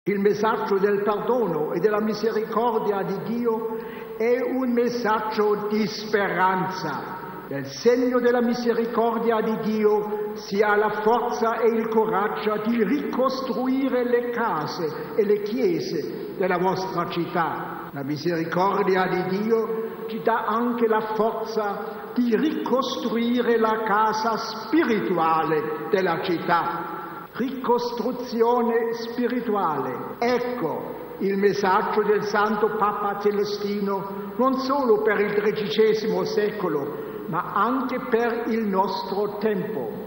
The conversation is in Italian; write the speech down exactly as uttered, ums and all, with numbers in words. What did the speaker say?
Il messaggio del perdono e della misericordia di Dio è un messaggio di speranza. Nel segno della misericordia di Dio si ha la forza e il coraggio di ricostruire le case e le chiese della vostra città. La misericordia di Dio ci dà anche la forza di ricostruire la casa spirituale della città. Ricostruzione spirituale. Ecco il messaggio del Santo Papa Celestino non solo per il tredicesimo secolo, ma anche per il nostro tempo.